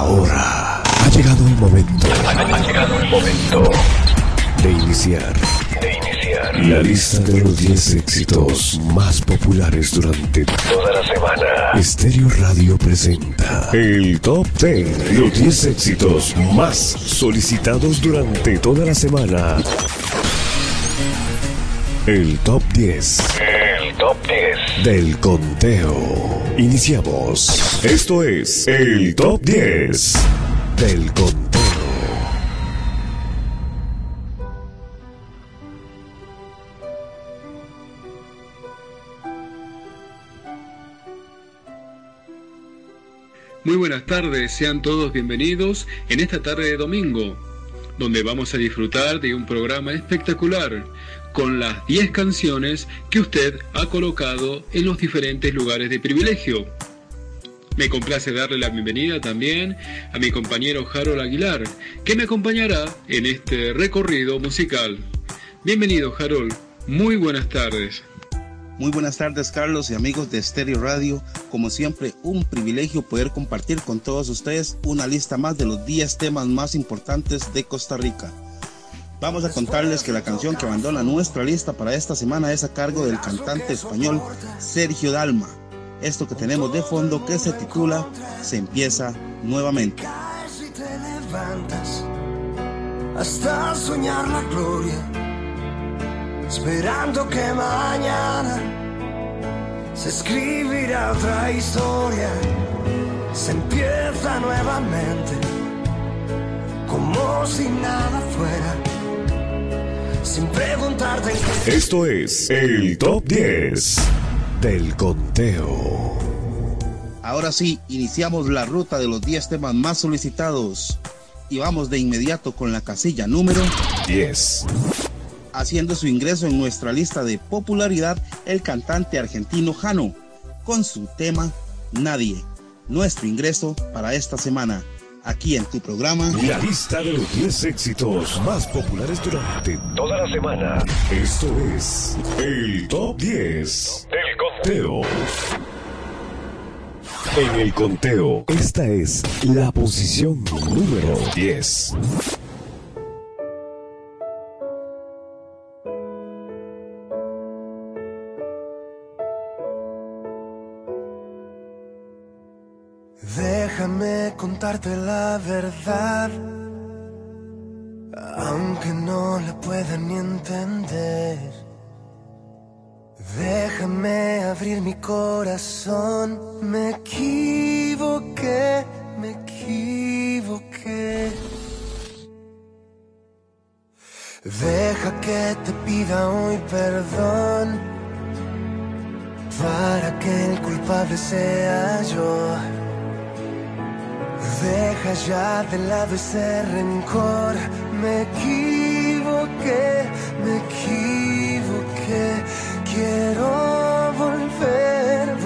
Ahora ha llegado el momento. De iniciar la lista de los 10 éxitos más populares durante toda la semana. Stereo Radio presenta el Top 10. Los 10 éxitos más solicitados durante toda la semana. El Top 10. El Top 10 del conteo. Iniciamos. Esto es el Top 10 del conteo. Muy buenas tardes, sean todos bienvenidos en esta tarde de domingo, donde vamos a disfrutar de un programa espectacular con las 10 canciones que usted ha colocado en los diferentes lugares de privilegio. Me complace darle la bienvenida también a mi compañero Harold Aguilar, que me acompañará en este recorrido musical. Bienvenido, Harold, muy buenas tardes. Muy buenas tardes, Carlos y amigos de Stereo Radio. Como siempre, un privilegio poder compartir con todos ustedes una lista más de los 10 temas más importantes de Costa Rica. Vamos a contarles que la canción que abandona nuestra lista para esta semana es a cargo del cantante español Sergio Dalma. Esto que tenemos de fondo, que se titula Se empieza nuevamente. Si te levantas hasta soñar la gloria, esperando que mañana se escribirá otra historia. Se empieza nuevamente, como si nada fuera, sin preguntarte en qué. Esto es el Top 10 del conteo. Ahora sí, iniciamos la ruta de los 10 temas más solicitados y vamos de inmediato con la casilla número 10. Haciendo su ingreso en nuestra lista de popularidad, el cantante argentino Jano, con su tema Nadie. Nuestro ingreso para esta semana, aquí en tu programa. La lista de los 10 éxitos más populares durante toda la semana. Esto es el Top 10 del conteo. En el conteo, esta es la posición número 10. Déjame contarte la verdad, aunque no la pueda ni entender. Déjame abrir mi corazón. Me equivoqué, me equivoqué. Deja que te pida hoy perdón, para que el culpable sea yo. Deja ya de lado ese rencor. Me equivoqué, me equivoqué. Quiero volver,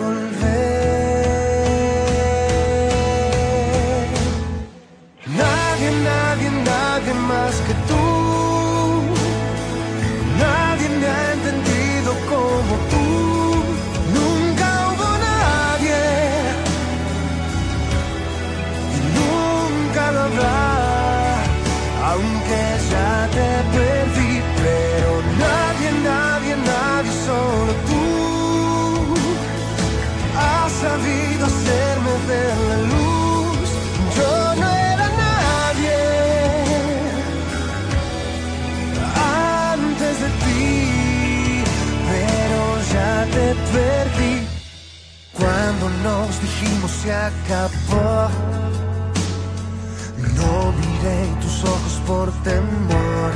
volver. Nadie, nadie, nadie más que tú. Nadie me ha entendido como tú. Nunca hubo nadie y nunca lo habrá, aunque ya te perdí. Pero nadie, nadie, nadie, solo tú has sabido hacerme ver la luz. Yo no era nadie antes de ti, pero ya te perdí. Cuando nos dijimos se acabó, no miré en tus ojos por temor.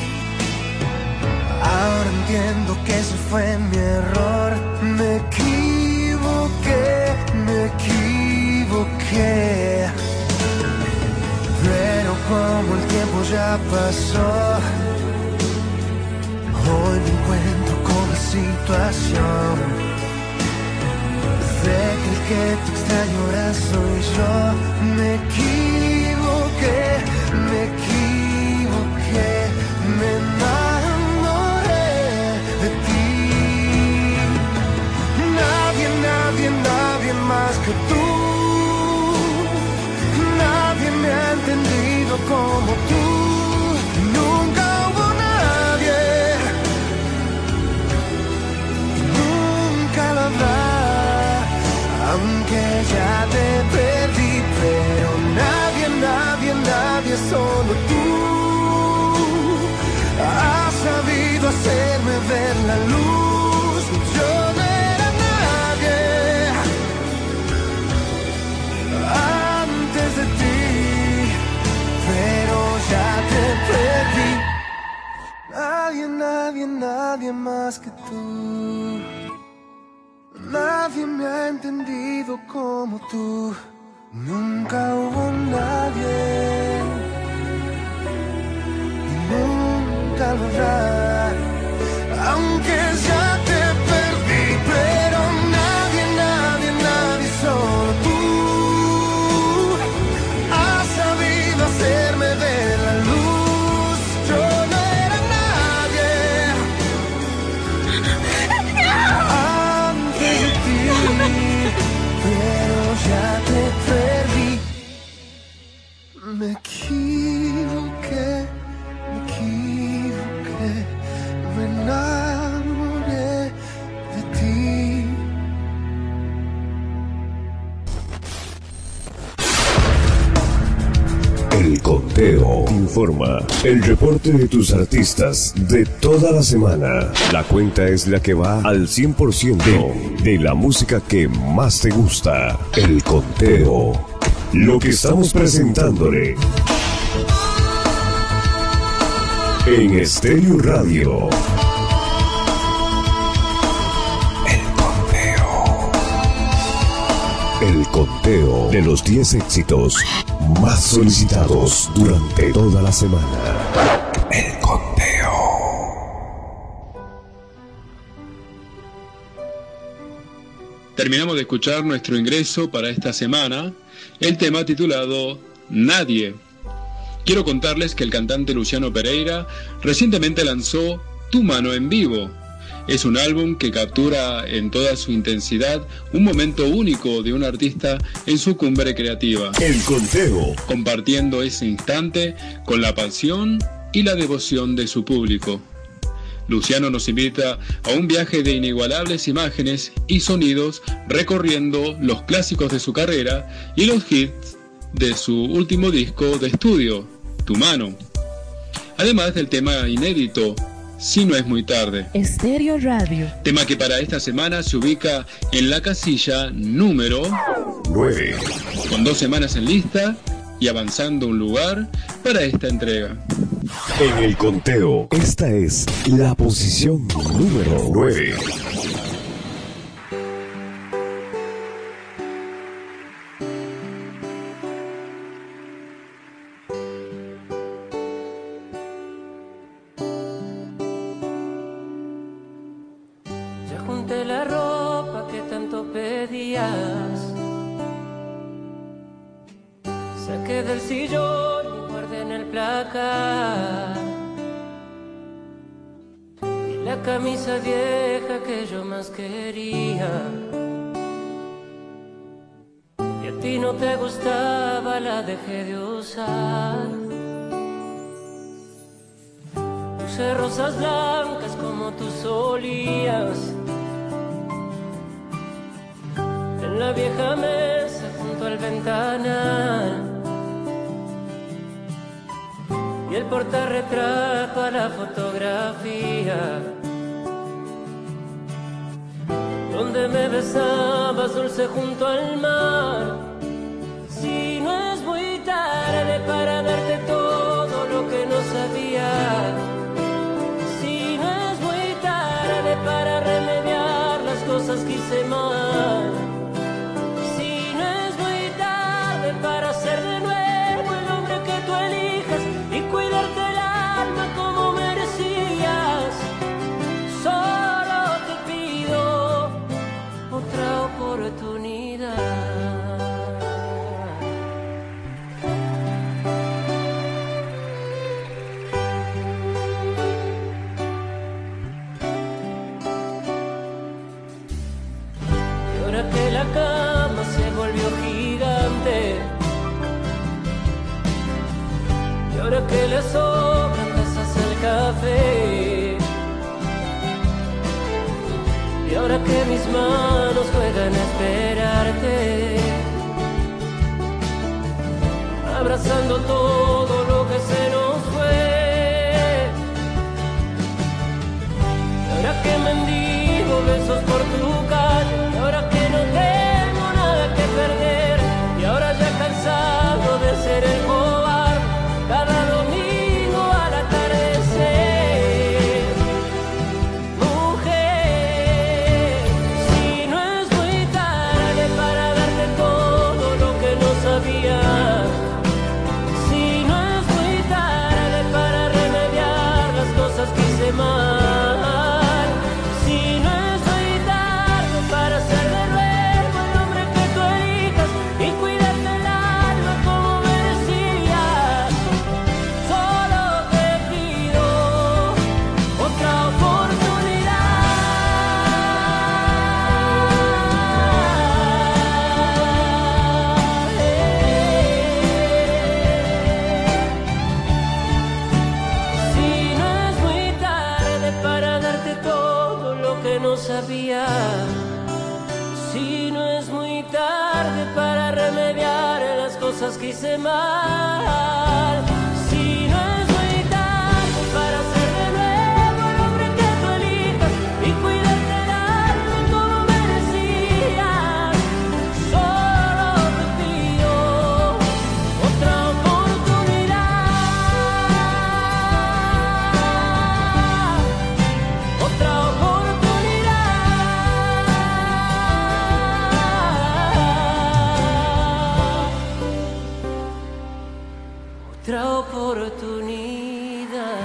Ahora entiendo que ese fue mi error. Me equivoqué, me equivoqué. Pero como el tiempo ya pasó, hoy me encuentro con la situación de que el que te extraño ahora soy yo. Me equivoqué, me equivoqué. Me enamoré de ti. Nadie, nadie, nadie más que tú. Nadie como tú. Nunca hubo nadie, nunca lo habrá, aunque ya te perdí. Pero nadie, nadie, nadie, solo tú has sabido hacerme ver la luz. Yo no era nadie antes de ti, pero ya te perdí. Nadie, nadie, nadie más que tú. Nadie me ha entendido como tú. Nunca hubo nadie y nunca lo habrá, aunque ya te perdí. Pero nadie, nadie, nadie, solo tú has sabido hacerme ver la luz. Yo no era nadie antes de ti, pero ya te perdí. Me equivoqué, me enamoré de ti. El Conteo te informa. El reporte de tus artistas de toda la semana. La cuenta es la que va al 100% de la música que más te gusta. El Conteo. Lo que estamos presentándole en Estéreo Radio. El conteo de los 10 éxitos más solicitados durante toda la semana. El conteo. Terminamos de escuchar nuestro ingreso para esta semana, el tema titulado Nadie. Quiero contarles que el cantante Luciano Pereira recientemente lanzó Tu Mano en Vivo. Es un álbum que captura en toda su intensidad un momento único de un artista en su cumbre creativa. El conteo. Compartiendo ese instante con la pasión y la devoción de su público. Luciano nos invita a un viaje de inigualables imágenes y sonidos recorriendo los clásicos de su carrera y los hits de su último disco de estudio, Tu Mano. Además del tema inédito, Si no es muy tarde. Estéreo Radio. Tema que para esta semana se ubica en la casilla número 9. Con 2 semanas en lista y avanzando un lugar para esta entrega. En el conteo, esta es la posición número 9. Ya junté la ropa que tanto pedías, saqué del sillón y guardé en el placar, y la camisa vieja que yo más quería, y a ti no te gustaba, la dejé de usar. Puse rosas blancas como tú solías en la vieja mesa junto al ventanal, y el portarretrato a la fotografía donde me besabas dulce junto al mar. Si no es muy tarde para darte todo lo que no sabía, si no es muy tarde para remediar las cosas que hice mal, si no es muy tarde para ser de nuevo el hombre que tú elijas y cuidarte el alma como merecías, solo te pido otra oportunidad. ahora que le sobran tazas el café, y ahora que mis manos juegan a esperarte, abrazando todo lo que se nos fue. Ahora que mendigo besos por tu calle, ahora que no tengo nada que perder, y ahora ya cansado de ser el cobarde cada domingo al atardecer. Mujer, si no es muy tarde para darte todo lo que no sabía, si no es muy tarde para remediar las cosas que hice mal, si no es muy tarde para ser de nuevo el hombre que tú elijas y cuidarte el alma como merecías, solo te pido otra Si no es muy tarde para darte todo lo que no sabía, si no es muy tarde para remediar las cosas que hice mal, si no es muy tarde para ser de nuevo el hombre que tú elijas y cuidarte el alma como merecías, solo te pido otra oportunidad, otra oportunidad.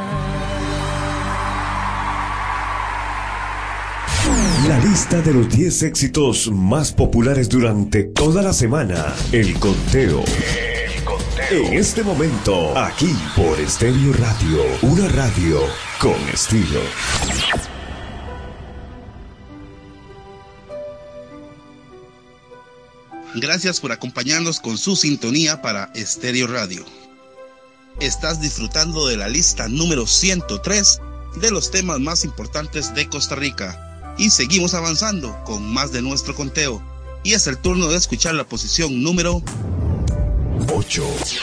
La lista de los 10 éxitos más populares durante toda la semana. El conteo. En este momento, aquí por Estéreo Radio. Una radio con estilo. Gracias por acompañarnos con su sintonía para Estéreo Radio. Estás disfrutando de la lista número 103 de los temas más importantes de Costa Rica. Y seguimos avanzando con más de nuestro conteo. Y es el turno de escuchar la posición número 8.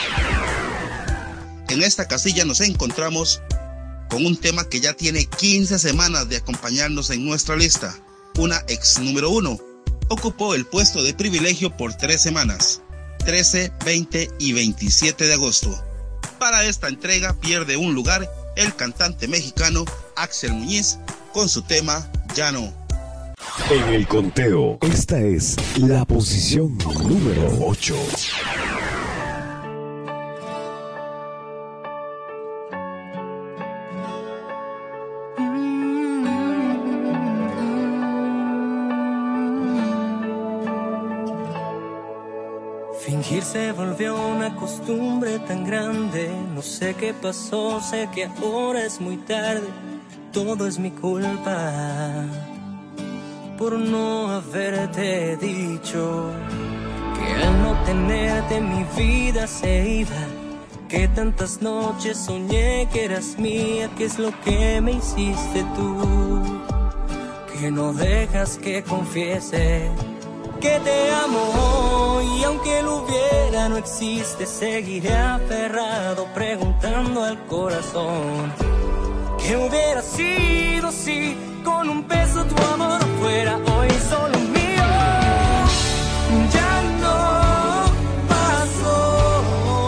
En esta casilla nos encontramos con un tema que ya tiene 15 semanas de acompañarnos en nuestra lista. Una ex número 1. Ocupó el puesto de privilegio por 3 semanas, 13, 20 y 27 de agosto. Para esta entrega pierde un lugar el cantante mexicano Axel Muñiz con su tema Ya No. En el conteo, esta es la posición número 8. Fingir se volvió una costumbre tan grande. No sé qué pasó, sé que ahora es muy tarde. Todo es mi culpa por no haberte dicho que al no tenerte mi vida se iba, que tantas noches soñé que eras mía. ¿Qué es lo que me hiciste tú? Que no dejas que confiese que te amo, y aunque lo hubiera no existe. Seguiré aferrado preguntando al corazón ¿qué hubiera sido si con un beso tu amor fuera hoy solo mío? Ya no pasó.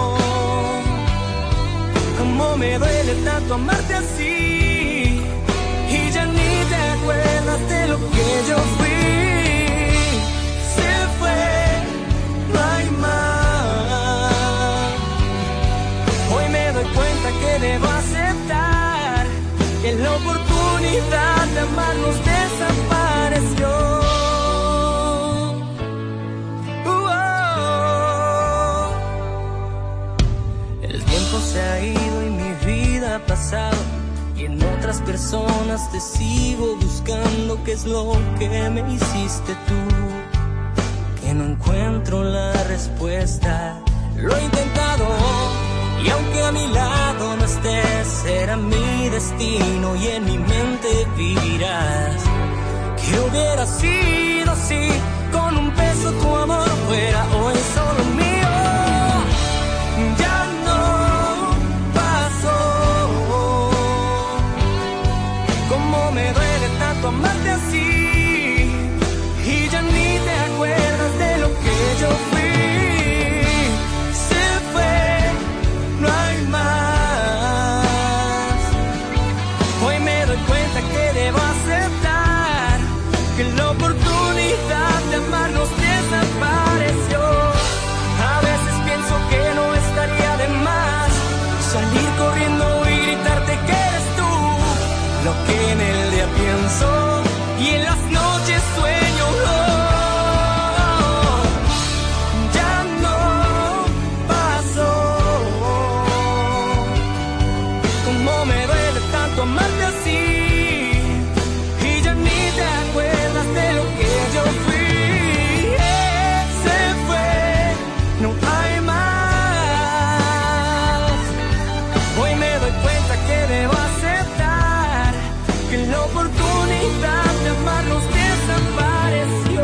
Cómo me duele tanto amarte así, y ya ni te acuerdas de lo que yo fui. No hay más. Hoy me doy cuenta que debo aceptar que la oportunidad de amarnos desapareció. El tiempo se ha ido y mi vida ha pasado, y en otras personas te sigo buscando. ¿Qué es lo que me hiciste tú? Que no encuentro la respuesta. Lo he intentado, y aunque a mi lado era mi destino y en mi mente vivirás. ¿Qué hubiera sido si con un beso tu amor fuera hoy solo mío? Ya no pasó. Cómo me duele tanto amarte así, y ya ni te acuerdas de lo que yo fui. Se fue, no hay más. Hoy me doy cuenta que debo aceptar que la oportunidad de amarnos desapareció. A veces pienso que no estaría de más salir corriendo y gritarte que eres tú lo que en el día pienso y en las noches sueño. Ya no pasó. Cómo me duele tanto amarte así, y ya ni te acuerdas de lo que yo fui. Se fue, no hay más. Hoy me doy cuenta que debo aceptar que la oportunidad de amarnos desapareció.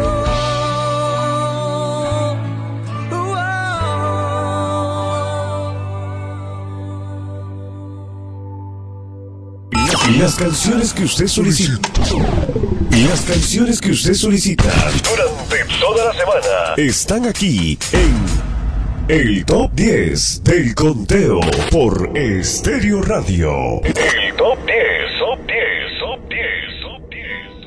Las canciones que usted solicita. Las canciones que usted solicita durante toda la semana están aquí en el Top 10 del Conteo por Estéreo Radio. El Top 10, Top 10, Top 10, Top 10.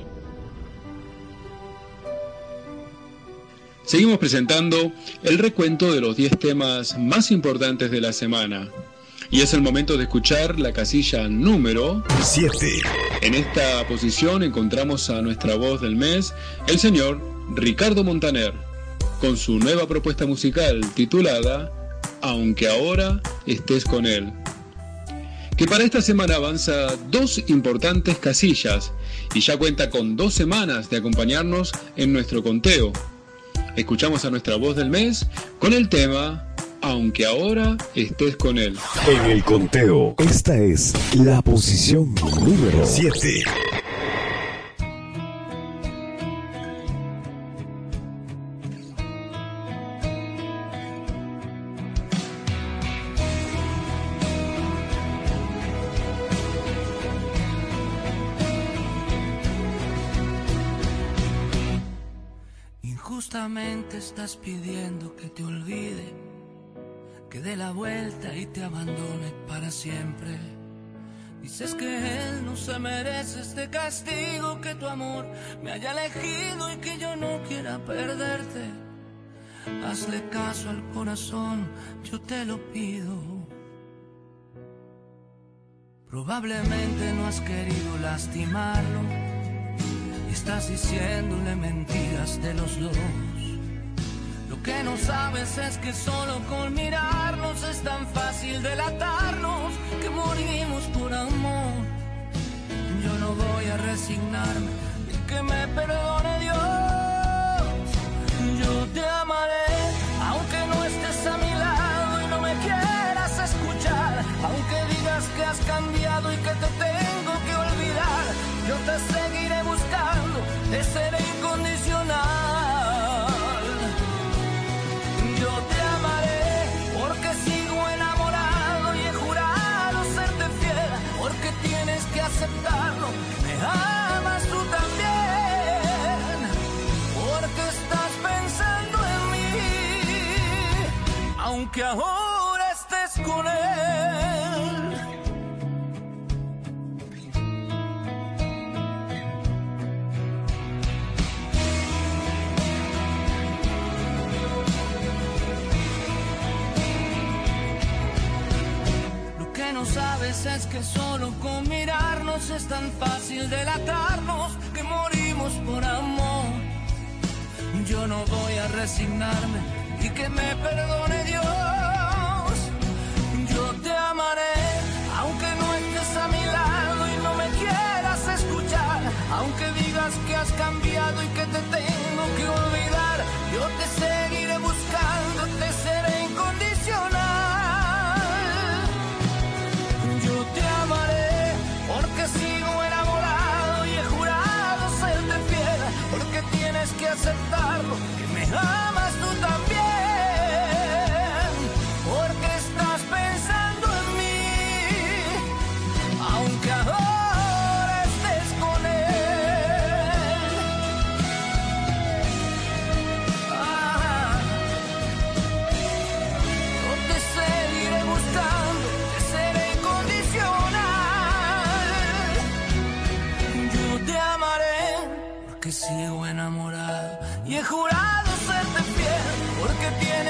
Seguimos presentando el recuento de los 10 temas más importantes de la semana. Y es el momento de escuchar la casilla número 7. En esta posición encontramos a nuestra voz del mes, el señor Ricardo Montaner, con su nueva propuesta musical titulada Aunque ahora estés con él, que para esta semana avanza 2 importantes casillas y ya cuenta con 2 semanas de acompañarnos en nuestro conteo. Escuchamos a nuestra voz del mes con el tema Aunque ahora estés con él. En el conteo, esta es la posición número 7. Injustamente estás pidiendo que te olvide, que dé la vuelta y te abandone para siempre. Dices que él no se merece este castigo, que tu amor me haya elegido y que yo no quiera perderte. Hazle caso al corazón, yo te lo pido. Probablemente no has querido lastimarlo y estás diciéndole mentiras de los dos. Lo que no sabes es que solo con mirarnos es tan fácil delatarnos, que morimos por amor. Yo no voy a resignarme y que me perdone Dios. Yo te amaré aunque no estés a mi lado y no me quieras escuchar, aunque digas que has cambiado y que te tengo que olvidar. Yo te seguiré buscando, te seré incondicional. Yo te amaré porque sigo enamorado y he jurado serte fiel, porque tienes que aceptarlo, me amas tú también, porque estás pensando en mí, aunque ahora estés con él. No sabes es que solo con mirarnos es tan fácil delatarnos, que morimos por amor. Yo no voy a resignarme y que me perdone Dios. Yo te amaré aunque no estés a mi lado y no me quieras escuchar, aunque digas que has cambiado y que te tengo que olvidar. Yo te seguiré buscando, te seré incondicional. Yo te amaré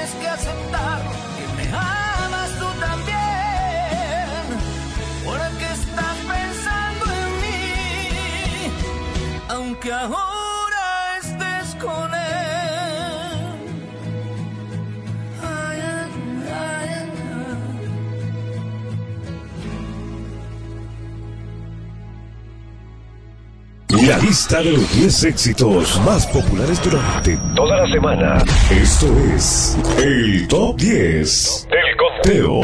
tienes que aceptar que me amas tú también, porque estás pensando en mí, aunque ahora estés con él. La lista de los 10 éxitos más populares durante toda la semana. Esto es el Top 10 del Conteo.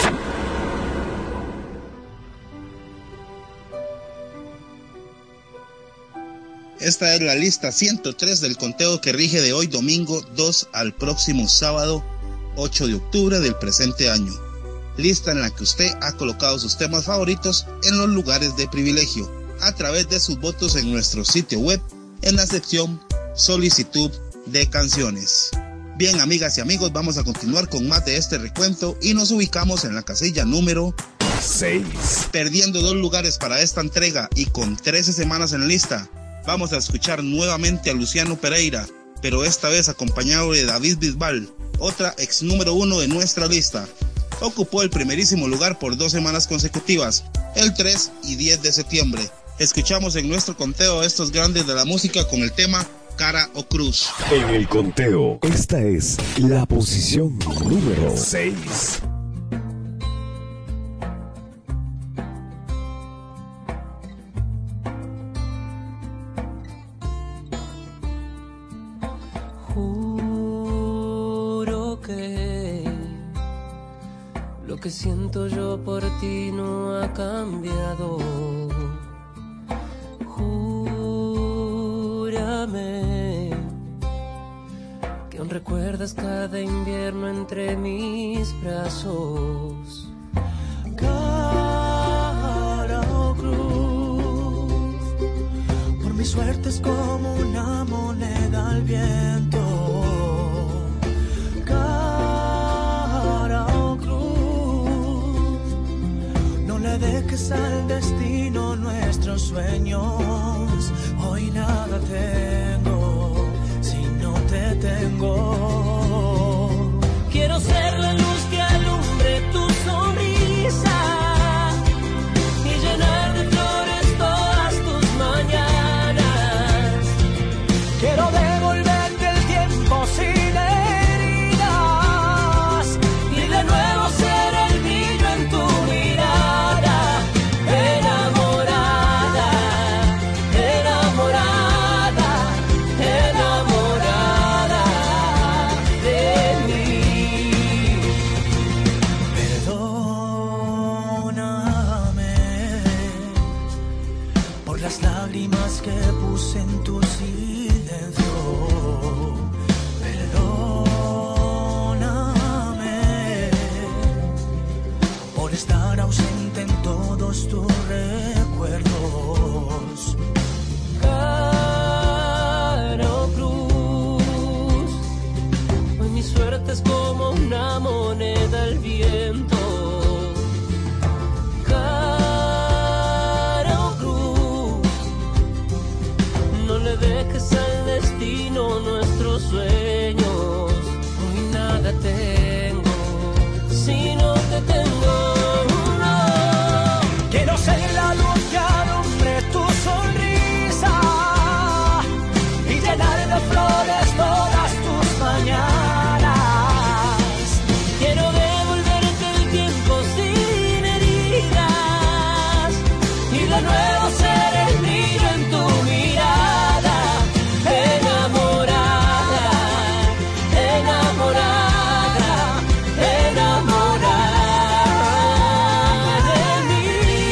Esta es la lista 103 del conteo que rige de hoy domingo 2 al próximo sábado 8 de octubre del presente año. Lista en la que usted ha colocado sus temas favoritos en los lugares de privilegio a través de sus votos en nuestro sitio web en la sección solicitud de canciones. Bien, amigas y amigos, vamos a continuar con más de este recuento y nos ubicamos en la casilla número 6. Perdiendo 2 lugares para esta entrega y con 13 semanas en la lista, vamos a escuchar nuevamente a Luciano Pereira, pero esta vez acompañado de David Bisbal, otra ex número 1 de nuestra lista. Ocupó el primerísimo lugar por 2 semanas consecutivas, el 3 y 10 de septiembre. Escuchamos en nuestro conteo a estos grandes de la música con el tema Cara o Cruz. En el conteo, esta es la posición número 6. Juro que lo que siento yo por ti no ha cambiado. Júrame que aún recuerdas cada invierno entre mis brazos. Cara o cruz, por mi suerte es como una moneda al viento. Cara o cruz, no le dejes al destino nuestros sueños. Hoy nada tengo si no te tengo. Quiero ser la luz que alumbre tu sonrisa y llenar de flores todas tus mañanas. Quiero devolverte el tiempo sin heridas y de nuevo ser el brillo en tu mirada. Enamorada, enamorada, enamorada de mí. Perdóname por las lágrimas que puse en tu silencio. Perdóname por estar ausente en todos tus recuerdos. Cara o cruz, hoy mi suerte es como una moneda al viento. Cara o cruz, no le dejes al destino nuestros sueños. Hoy nada tengo si no te tengo. No. Quiero ser la luz que alumbre tu sonrisa y llenar de flores todas tus mañanas. Quiero devolverte el tiempo sin heridas y de nuevo ser el brillo en tu mirada. Enamorada, enamorada, enamorada de mí.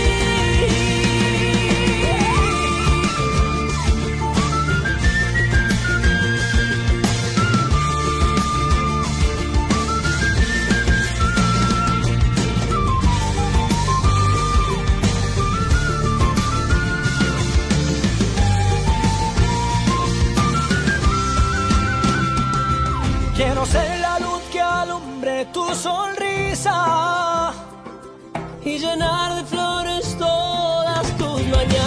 Quiero ser la luz que alumbre tu sonrisa Y llenar de flores todas tus mañanas.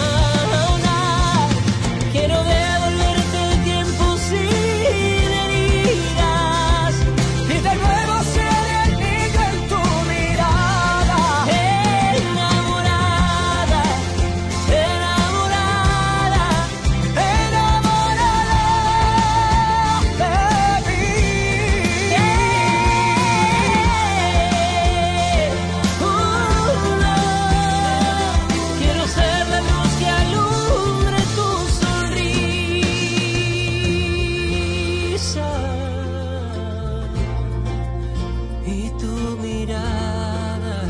Quiero devolverte el tiempo sin heridas y de tu mirada.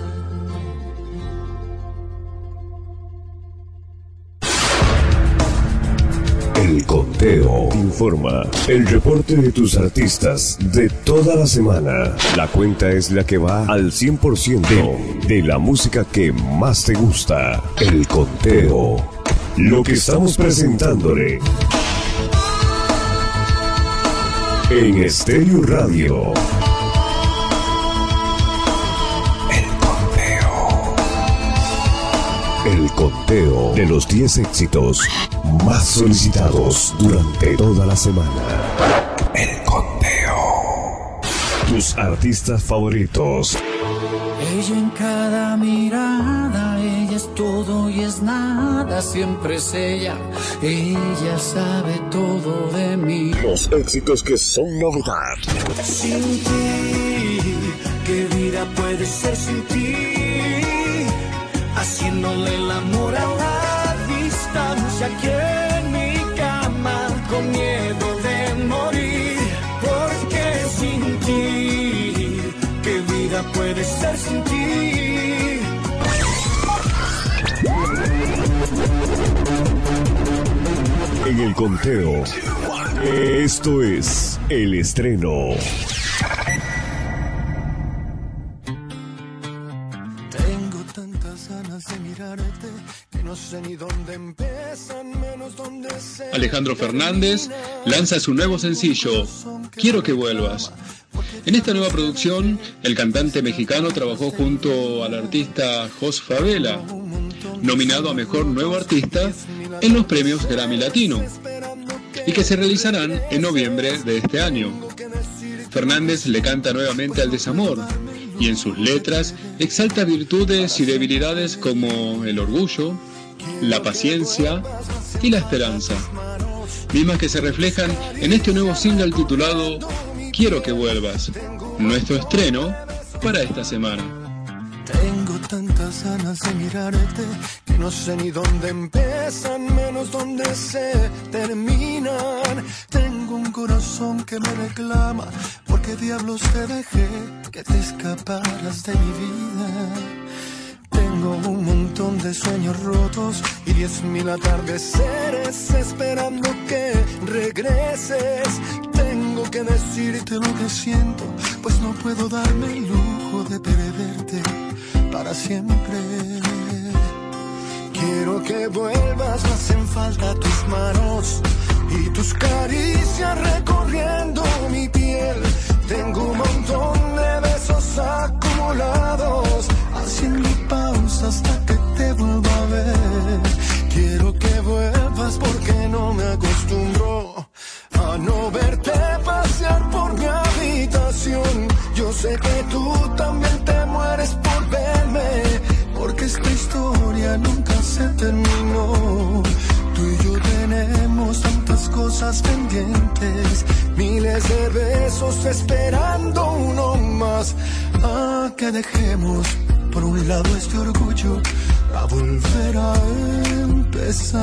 El Conteo informa el reporte de tus artistas de toda la semana. La cuenta es la que va al 100% de la música que más te gusta. El Conteo. Lo que estamos presentándole en Estéreo Radio. El conteo de los 10 éxitos más solicitados durante toda la semana. El conteo. Tus artistas favoritos. Ella en cada mirada, ella es todo y es nada, siempre es ella sabe todo de mí. Los éxitos que son novedad. Sin ti, ¿qué vida puede ser sin ti? Haciéndole el amor a la distancia aquí en mi cama, con miedo de morir, porque sin ti, ¿qué vida puede ser sin ti? En el conteo, esto es el estreno. Alejandro Fernández lanza su nuevo sencillo, Quiero que vuelvas. En esta nueva producción, el cantante mexicano trabajó junto al artista Jos Favela, nominado a Mejor Nuevo Artista en los premios Grammy Latino, y que se realizarán en noviembre de este año. Fernández le canta nuevamente al desamor, y en sus letras exalta virtudes y debilidades como el orgullo, la paciencia y la esperanza, mismas que se reflejan en este nuevo single titulado Quiero que vuelvas, nuestro estreno para esta semana. Tengo tantas ganas de mirarte que no sé ni dónde empiezan, menos dónde se terminan. Tengo un corazón que me reclama, porque diablos te dejé que te escaparas de mi vida. Tengo un montón de sueños rotos y 10,000 atardeceres esperando que regreses. Tengo que decirte lo que siento, pues no puedo darme el lujo de perderte para siempre. Quiero que vuelvas, me hacen falta tus manos y tus caricias recorriendo mi piel. Tengo un montón de besos acumulados, haciendo pausa hasta que te vuelva a ver. Quiero que vuelvas porque no me acostumbro a no verte pasear por mi habitación. Yo sé que tú también te mueres por verme, porque esta historia nunca se terminó. Tú y yo tenemos tantas cosas pendientes, miles de besos esperando uno más. Que dejemos por un lado este orgullo a volver a empezar.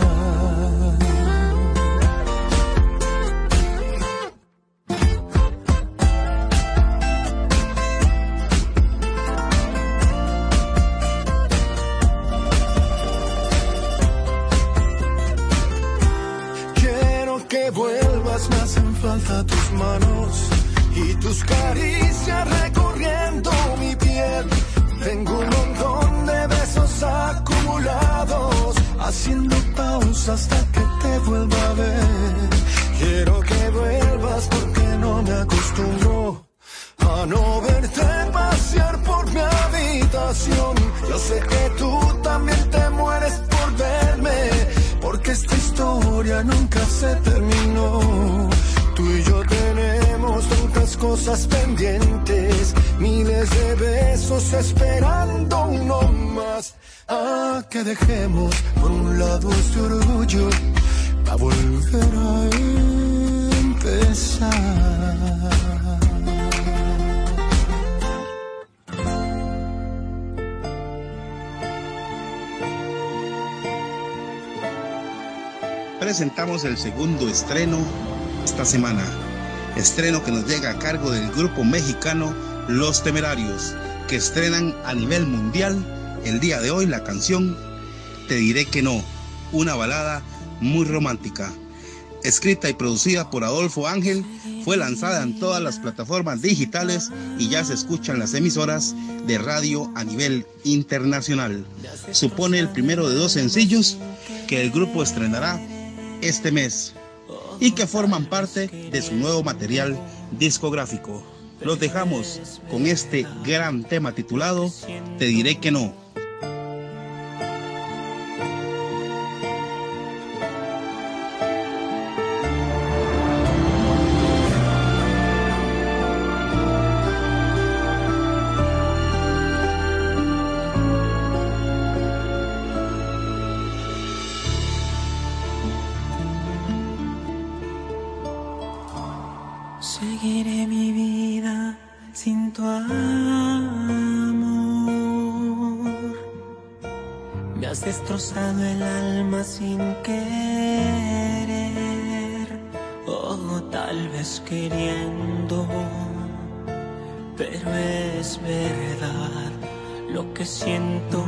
Que vuelvas, me hacen falta tus manos y tus caricias recorriendo mi piel. Tengo un montón de besos acumulados, haciendo pausa hasta que te vuelva a ver. Quiero que vuelvas porque no me acostumbro a no verte pasear por mi habitación. Yo sé que tú también te mueres por verme, porque esta historia nunca se terminó. Tú y yo tenemos tantas cosas pendientes, miles de besos esperando uno más. Que dejemos por un lado este orgullo para volver a empezar. Presentamos el segundo estreno esta semana, estreno que nos llega a cargo del grupo mexicano Los Temerarios, que estrenan a nivel mundial el día de hoy la canción Te diré que no, una balada muy romántica. Escrita y producida por Adolfo Ángel, fue lanzada en todas las plataformas digitales y ya se escucha en las emisoras de radio a nivel internacional. Supone el primero de 2 sencillos que el grupo estrenará este mes y que forman parte de su nuevo material discográfico. Los dejamos con este gran tema titulado Te diré que no. Seguiré mi vida sin tu amor. Me has destrozado el alma sin querer, o tal vez queriendo, pero es verdad lo que siento.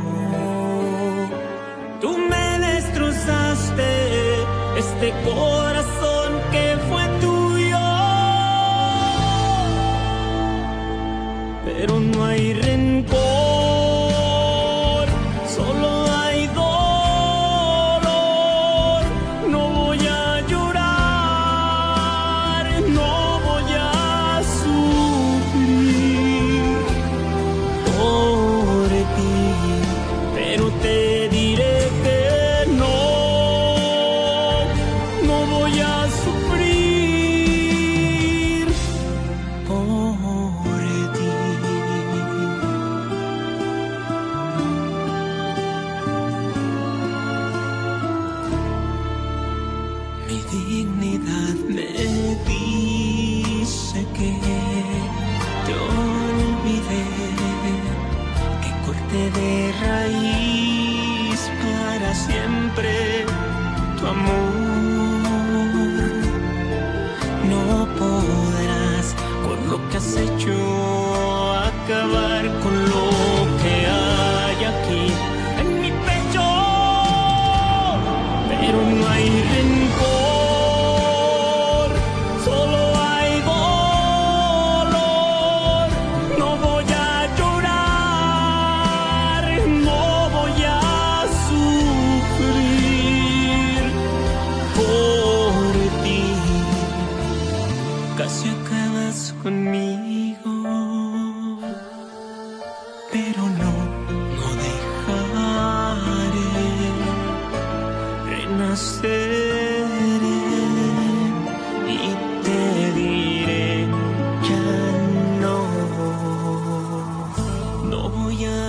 Tú me destrozaste este corazón que fue tuyo. Pero no hay rencor, solo hay dolor. No voy a llorar, no voy a sufrir por ti, pero te diré que no, no voy a sufrir por ti. Dignidad me dice que te olvidé, que corté de raíz para siempre tu amor. No podrás con lo que has hecho acabar con lo que hay aquí en mi pecho, pero no hay rencor. Casi acabas conmigo, pero no dejaré renaceré y te diré ya no voy a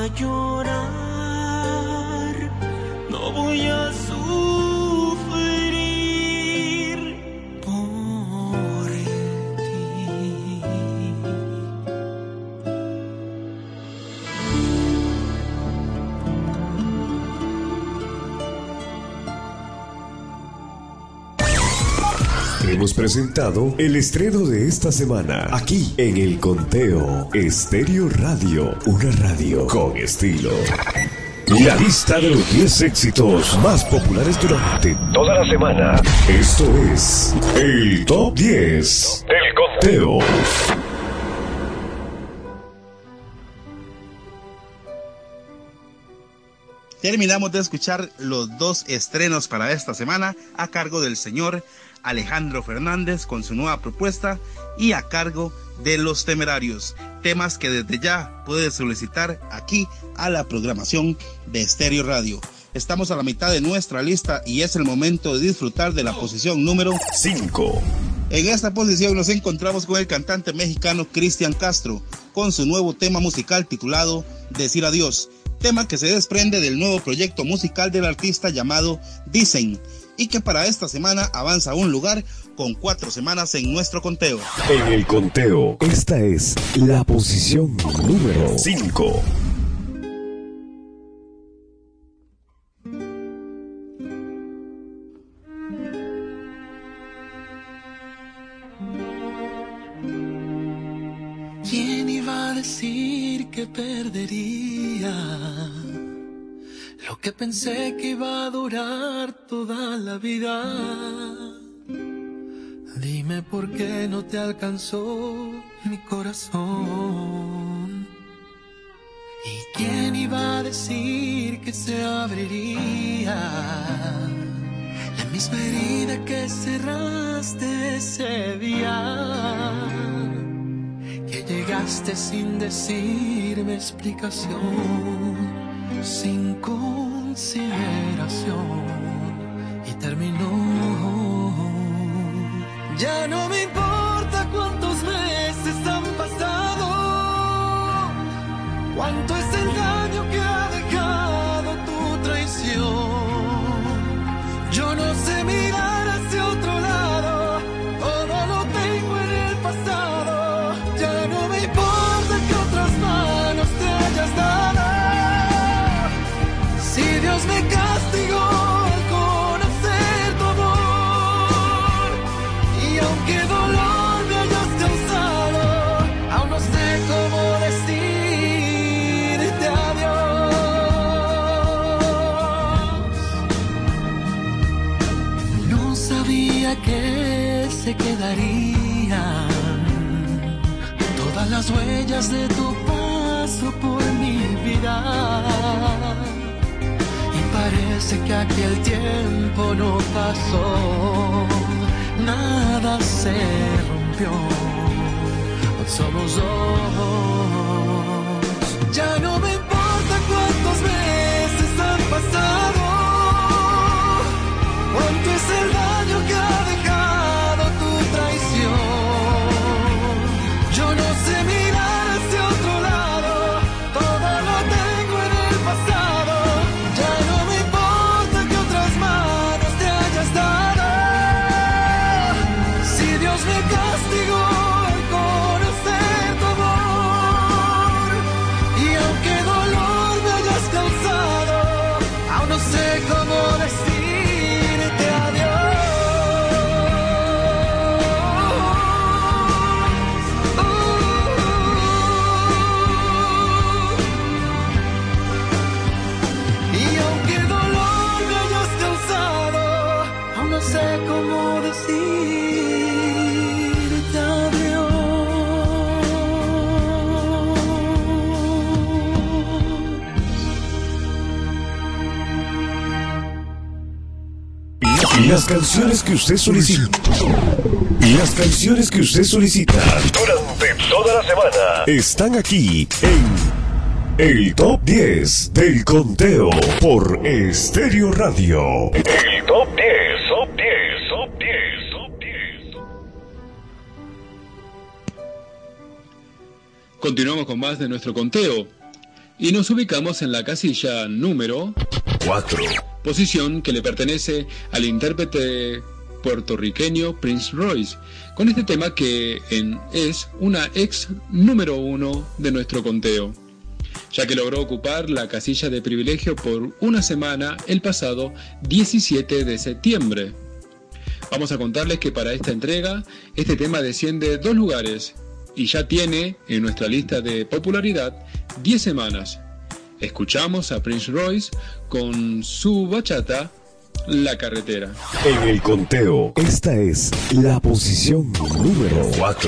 llorar, no voy a sufrir por Hemos presentado el estreno de esta semana, aquí en El Conteo, Estéreo Radio, una radio con estilo. La lista de los 10 éxitos más populares durante toda la semana. Esto es el Top 10 del Conteo. Terminamos de escuchar los 2 estrenos para esta semana a cargo del señor Alejandro Fernández con su nueva propuesta y a cargo de Los Temerarios, temas que desde ya puedes solicitar aquí a la programación de Estéreo Radio. Estamos a la mitad de nuestra lista y es el momento de disfrutar de la posición número 5. En esta posición nos encontramos con el cantante mexicano Cristian Castro con su nuevo tema musical titulado Decir Adiós, tema que se desprende del nuevo proyecto musical del artista llamado Dicen, y que para esta semana avanza un lugar con 4 semanas en nuestro conteo. En el conteo, esta es la posición número 5. ¿Quién iba a decir decir que perdería lo que pensé que iba a durar toda la vida. Dime por qué no te alcanzó mi corazón. ¿Y quién iba a decir que se abriría la misma herida que cerraste ese día? Que llegaste sin decirme explicación, sin consideración, y terminó. Ya no me importa cuántos meses han pasado, cuánto es el daño que ha dejado tu traición. Yo no sé mirar hacia otro lado, todo lo tengo en el pasado. Ya no me importa que otras manos te hayas dado. Si Dios me castigó al conocer tu amor, y aunque dolor me hayas causado, aún no sé cómo decirte adiós. No sabía que se quedarían todas las huellas de tu paso por mi vida. Parece que aquel tiempo no pasó, nada se rompió, somos dos. Ya no me importa cuántos meses han pasado, cuánto es el daño que ha dejado tu traición. Yo no sé mirar hacia otro lado, todo lo tengo en el pasado. Ya no me importa que otras manos te hayas dado. Si Dios me castigó al conocer tu amor, y aunque dolor me hayas causado, aún no sé cómo decirte adiós. Y aunque dolor me hayas causado, aún no sé cómo decirte adiós. Las canciones que usted solicita. Las canciones que usted solicita durante toda la semana están aquí en el Top 10 del Conteo por Estéreo Radio. El Top 10, Top 10, Top 10, Top 10. Continuamos con más de nuestro conteo y nos ubicamos en la casilla número 4. Posición que le pertenece al intérprete puertorriqueño Prince Royce, con este tema que es una ex número 1 de nuestro conteo, ya que logró ocupar la casilla de privilegio por una semana el pasado 17 de septiembre. Vamos a contarles que para esta entrega este tema desciende 2 lugares y ya tiene en nuestra lista de popularidad 10 semanas. Escuchamos a Prince Royce con su bachata La Carretera. En el conteo, esta es la posición número 4.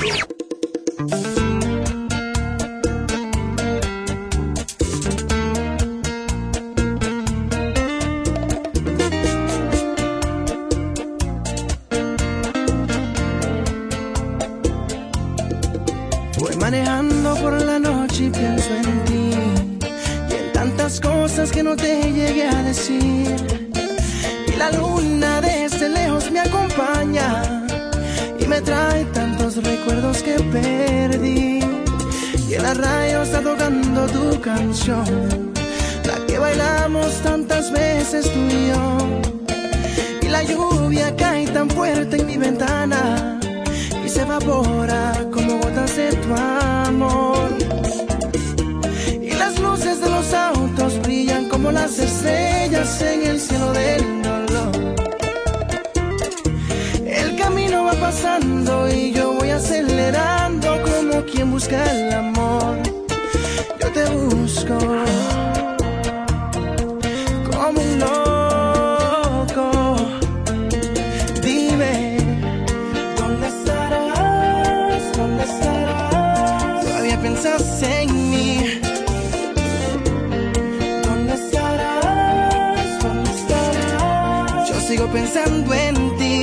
Voy manejando por la noche y pienso en ti y en tantas cosas que no te llegué a decir. Y la luna desde lejos me acompaña y me trae tantos recuerdos que perdí. Y en la radio está tocando tu canción, la que bailamos tantas veces tú y yo. Y la lluvia cae tan fuerte en mi ventana y se evapora como gotas de tu amor. Y las luces de los autos brillan como las estrellas en el cielo del dolor. El camino va pasando y yo voy acelerando como quien busca el amor. siento como un loco. Dime, ¿dónde estarás? ¿Dónde estarás? Todavía piensas en mí. ¿Dónde estarás? ¿Dónde estarás? Yo sigo pensando en ti.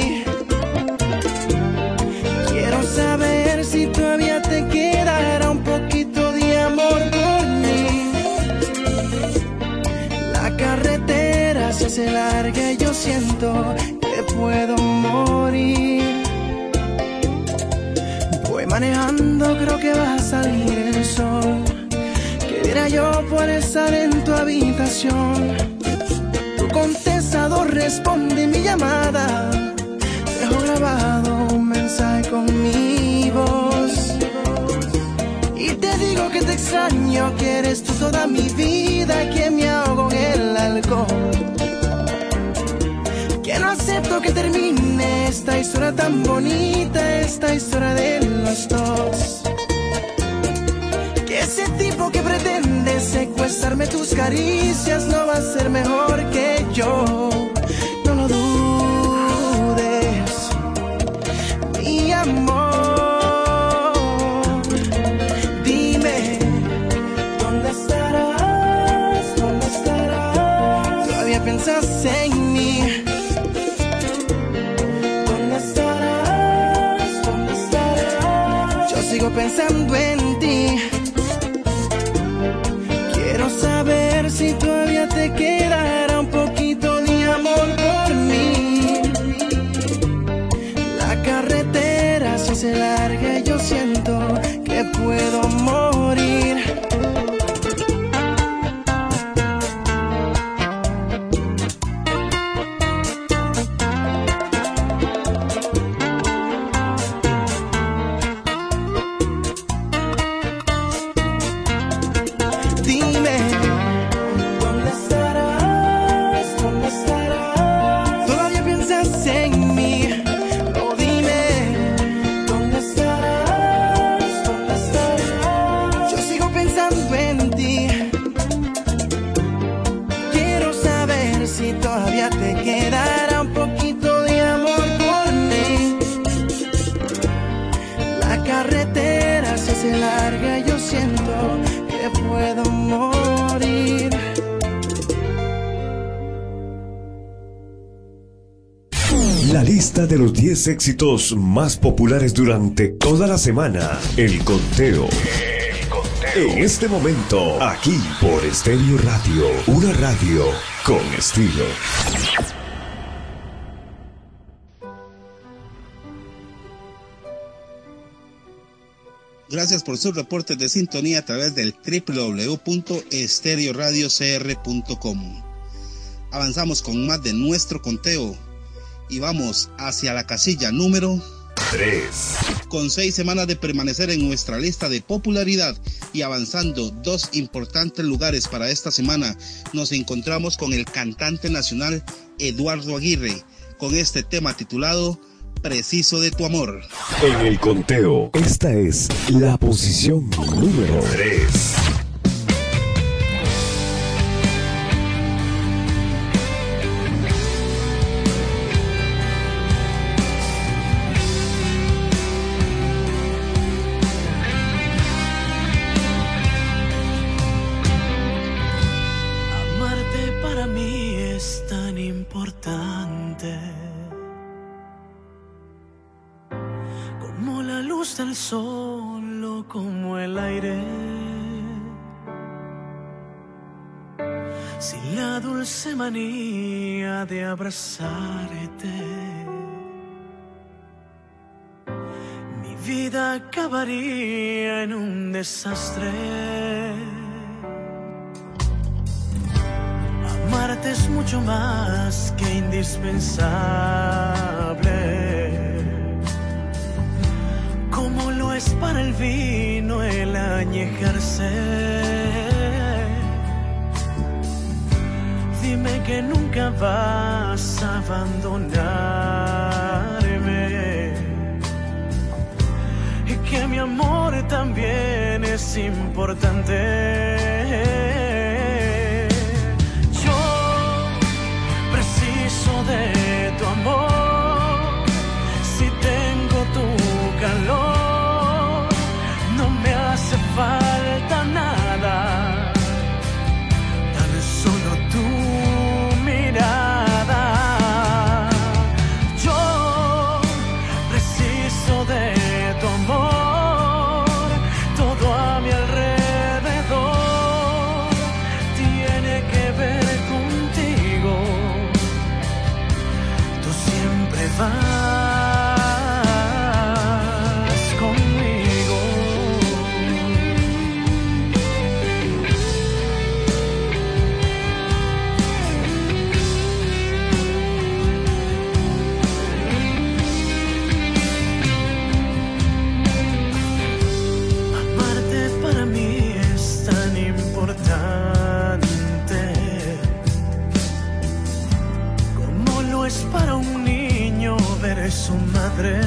Quiero saber si todavía te quedará un poquito de amor por mí. La carretera se hace larga y yo siento que puedo morir. Voy manejando, creo que va a salir el sol. ¿Qué dirá yo por estar en tu habitación? Tu contestador responde mi llamada. Dejo grabado un mensaje con mi voz. Y te digo que te extraño, que eres tú toda mi vida, que me ahogo en el alcohol. Que no acepto que termine esta historia tan bonita, esta historia de los dos. Que ese tipo que pretende secuestrarme tus caricias no va a ser mejor que yo. No lo dudes, mi amor. Dime, ¿dónde estarás? ¿Dónde estarás? Todavía piensas en mí. ¿Dónde estarás? ¿Dónde estarás? Yo sigo pensando en ti. Quiero saber si todavía te quedará un poquito de amor por mí. La carretera se hace larga y yo siento que puedo morir. Dime, ¿dónde estarás? ¿Dónde estarás? Todavía piensas en mí. Oh, dime, ¿dónde estarás? ¿Dónde estarás? Yo sigo pensando en ti. Quiero saber si todavía te quedará un poquito de amor por mí. La carretera se hace larga y yo siento que puedo morir. La lista de los 10 éxitos más populares durante toda la semana. El conteo. En este momento, aquí por Estéreo Radio, una radio con estilo. Gracias por sus reportes de sintonía a través del www.estereoradiocr.com. Avanzamos con más de nuestro conteo y vamos hacia la casilla número 3. Con 6 semanas de permanecer en nuestra lista de popularidad y avanzando 2 importantes lugares para esta semana, nos encontramos con el cantante nacional Eduardo Aguirre, con este tema titulado Preciso de tu amor. En el conteo, esta es la posición número 3. Amarte para mí es tan importante como la luz del sol o como el aire. Sin la dulce manía de abrazarte, mi vida acabaría en un desastre. Amarte es mucho más que indispensable, como lo es para el vino el añejarse. Dime que nunca vas a abandonarme y que mi amor también es importante. podré.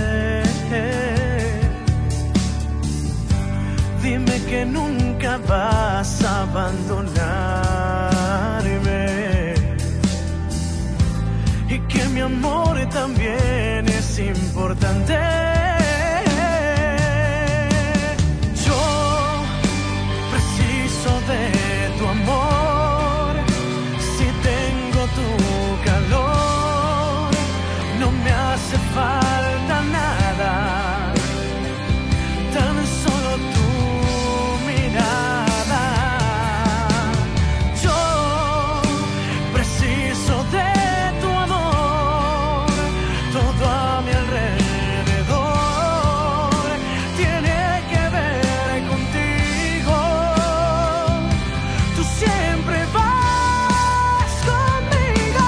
Dime que nunca vas a abandonarme y que mi amor también es importante. Yo preciso de tu amor, si tengo tu calor, no me hace falta nada, tan solo tu mirada. Yo preciso de tu amor, todo a mi alrededor tiene que ver contigo. Tú siempre vas conmigo.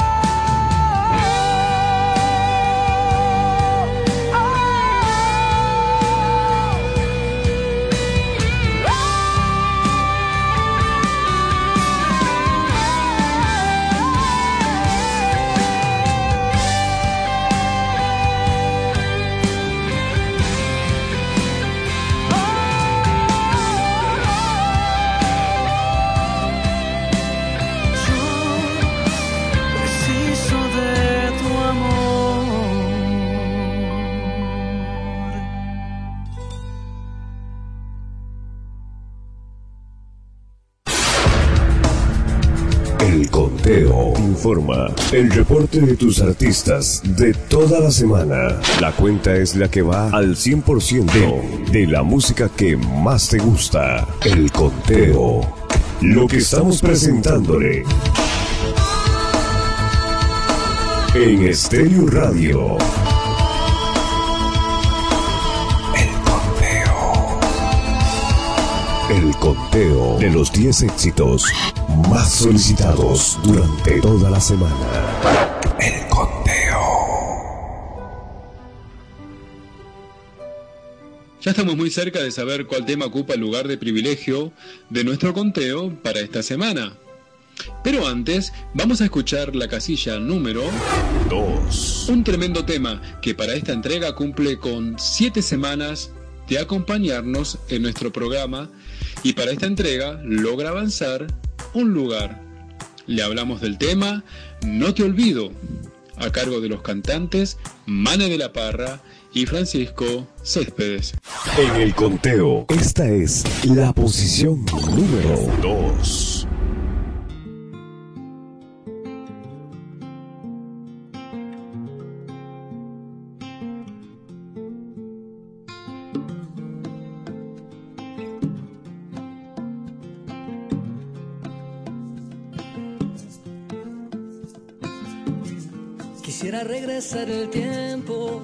Preciso de tu amor. El Conteo informa el reporte de tus artistas de toda la semana. La cuenta es la que va al 100% de la música que más te gusta. El Conteo. Lo que estamos presentándole en Estéreo Radio. El conteo de los 10 éxitos más solicitados durante toda la semana. El conteo. Ya estamos muy cerca de saber cuál tema ocupa el lugar de privilegio de nuestro conteo para esta semana. Pero antes, vamos a escuchar la casilla número 2. Un tremendo tema que para esta entrega cumple con 7 semanas de acompañarnos en nuestro programa y para esta entrega logra avanzar un lugar. Le hablamos del tema No te olvido, a cargo de los cantantes Mane de la Parra y Francisco Céspedes. En el conteo, esta es la posición número 2. Quisiera regresar el tiempo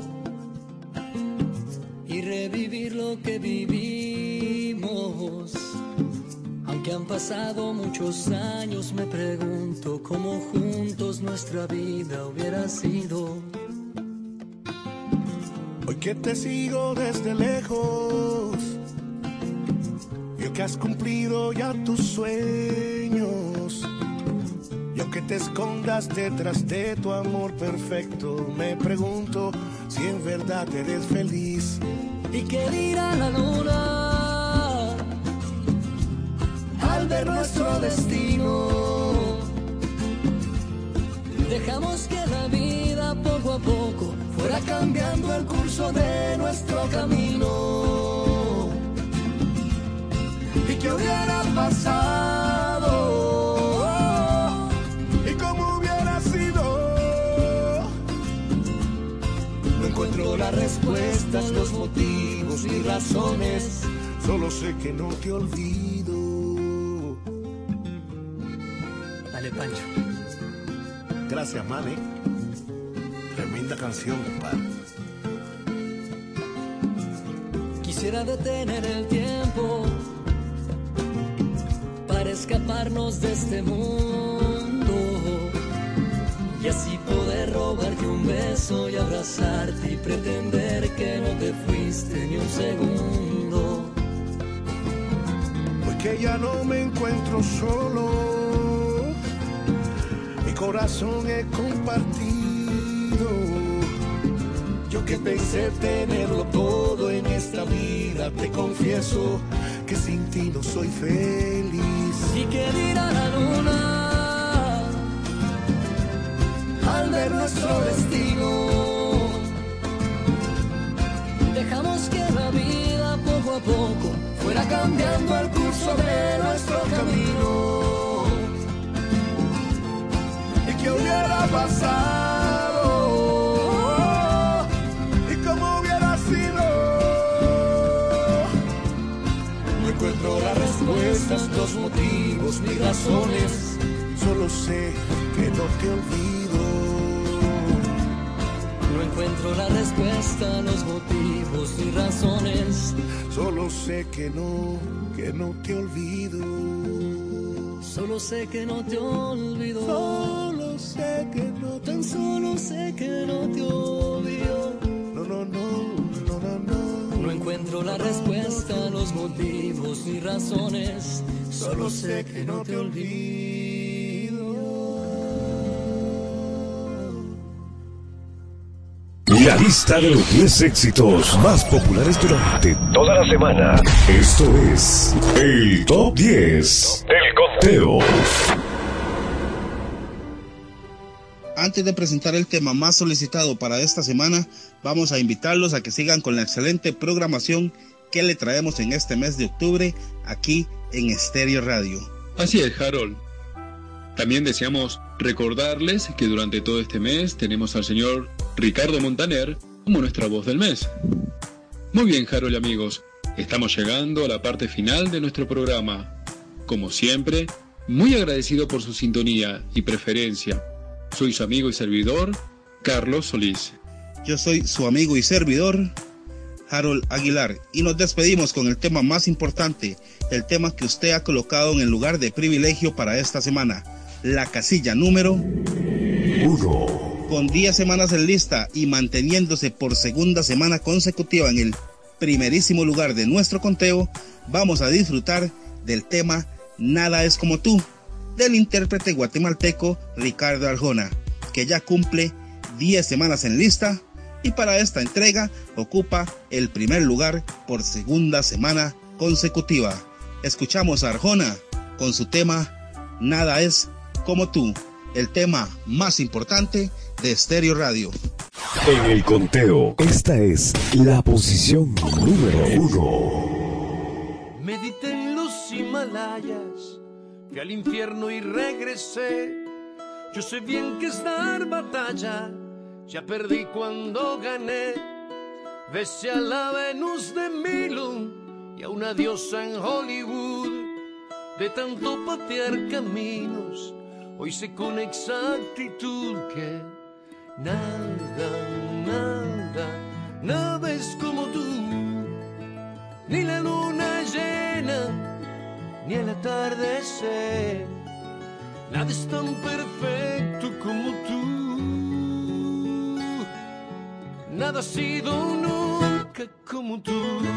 y revivir lo que vivimos. Aunque han pasado muchos años, me pregunto cómo juntos nuestra vida hubiera sido. Hoy que te sigo desde lejos, yo que has cumplido ya tus sueños, y aunque te escondas detrás de tu amor perfecto, me pregunto si en verdad eres feliz. ¿Y qué dirá la luna al ver nuestro destino? Dejamos que la vida poco a poco fuera cambiando el curso de nuestro camino. ¿Y qué hubiera pasado? No encuentro las respuestas, los motivos y razones. Solo sé que no te olvido. Dale, Pancho. Gracias, Mane. Tremenda canción, compadre. Quisiera detener el tiempo para escaparnos de este mundo y así poder robarte un beso y abrazarte y pretender que no te fuiste ni un segundo. Hoy que ya no me encuentro solo, mi corazón he compartido. Yo que pensé tenerlo todo en esta vida, te confieso que sin ti no soy feliz. ¿Y qué dirá la luna al ver nuestro destino? Dejamos que la vida poco a poco fuera cambiando el curso de nuestro camino. ¿Y qué hubiera pasado? ¿Y cómo hubiera sido? No encuentro las respuestas, los motivos ni razones. Solo sé que no te olvido. No encuentro la respuesta, los motivos ni razones. Solo sé que no te olvido. Solo sé que no te olvido. Solo sé que no te Tan solo sé que no te olvido. No. No encuentro la respuesta, los motivos ni razones. Solo sé que no te olvido. La lista de los 10 éxitos más populares durante toda la semana. Esto es el Top 10 del Conteo. Antes de presentar el tema más solicitado para esta semana, vamos a invitarlos a que sigan con la excelente programación que le traemos en este mes de octubre aquí en Estéreo Radio. Así es, Harold. También deseamos recordarles que durante todo este mes tenemos al señor Ricardo Montaner como nuestra voz del mes. Muy bien, Harold y amigos, estamos llegando a la parte final de nuestro programa. Como siempre, muy agradecido por su sintonía y preferencia. Soy su amigo y servidor, Carlos Solís. Yo soy su amigo y servidor, Harold Aguilar, y nos despedimos con el tema más importante, el tema que usted ha colocado en el lugar de privilegio para esta semana, la casilla número 1. Con 10 semanas en lista y manteniéndose por segunda semana consecutiva en el primerísimo lugar de nuestro conteo, vamos a disfrutar del tema Nada es como tú, del intérprete guatemalteco Ricardo Arjona, que ya cumple 10 semanas en lista y para esta entrega ocupa el primer lugar por segunda semana consecutiva. Escuchamos a Arjona con su tema Nada es como tú, el tema más importante de Estéreo Radio. En el conteo, esta es la posición número 1. Medité en los Himalayas, fui al infierno y regresé. Yo sé bien que es dar batalla, ya perdí cuando gané. Besé a la Venus de Milo y a una diosa en Hollywood. De tanto patear caminos, hoy sé con exactitud que nada es como tú. Ni la luna llena, ni el atardecer. Nada es tan perfecto como tú. Nada ha sido nunca como tú.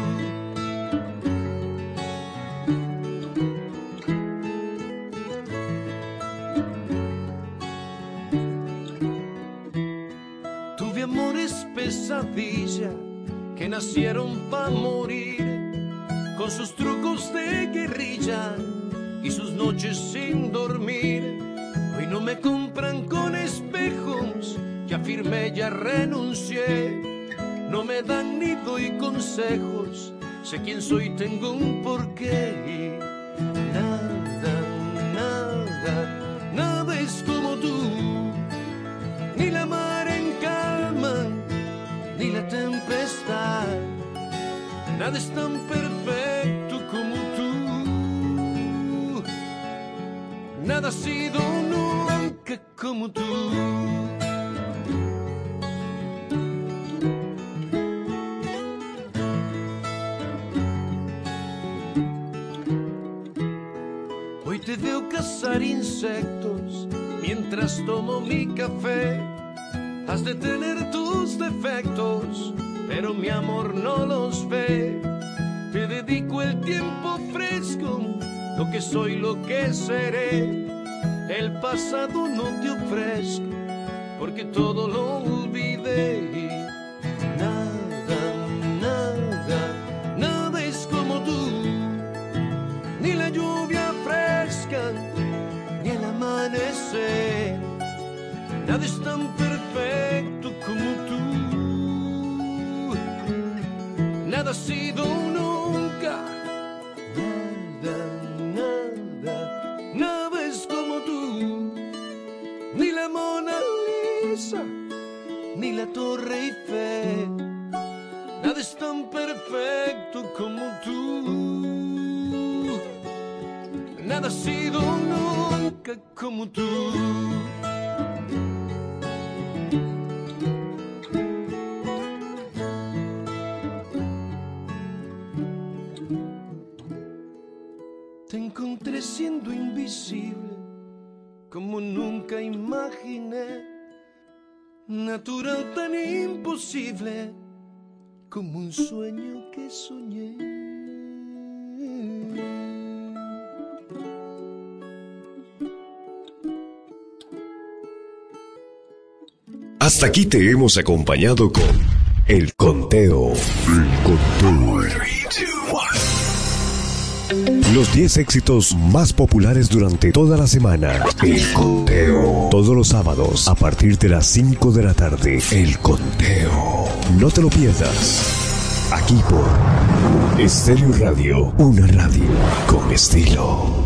Tuve amores pesadilla que nacieron pa' morir, con sus trucos de guerrilla y sus noches sin dormir. Hoy no me compran con espejos, ya firmé, ya renuncié. No me dan ni doy consejos, sé quién soy, tengo un porqué. Nada es como tú. Ni la mar en calma, ni la tempestad. Nada es tan perfecto como tú. Nada ha sido nunca como tú. Hoy te veo cazar insectos mientras tomo mi café. Has de tener tus defectos, pero mi amor no los ve. Te dedico el tiempo fresco, lo que soy, lo que seré. El pasado no te ofrezco, porque todo lo olvidé. Nada es tan perfecto como tú. Nada ha sido nunca. Nada es como tú. Ni la Mona Lisa, ni la Torre Eiffel. Nada es tan perfecto como tú. Nada ha sido nunca como tú. Te encontré siendo invisible, como nunca imaginé. Natural tan imposible, como un sueño que soñé. Hasta aquí te hemos acompañado con El Conteo. El Conteo. Los 10 éxitos más populares durante toda la semana. El Conteo. Todos los sábados a partir de las 5 de la tarde. El Conteo. No te lo pierdas. Aquí por Estéreo Radio. Una radio con estilo.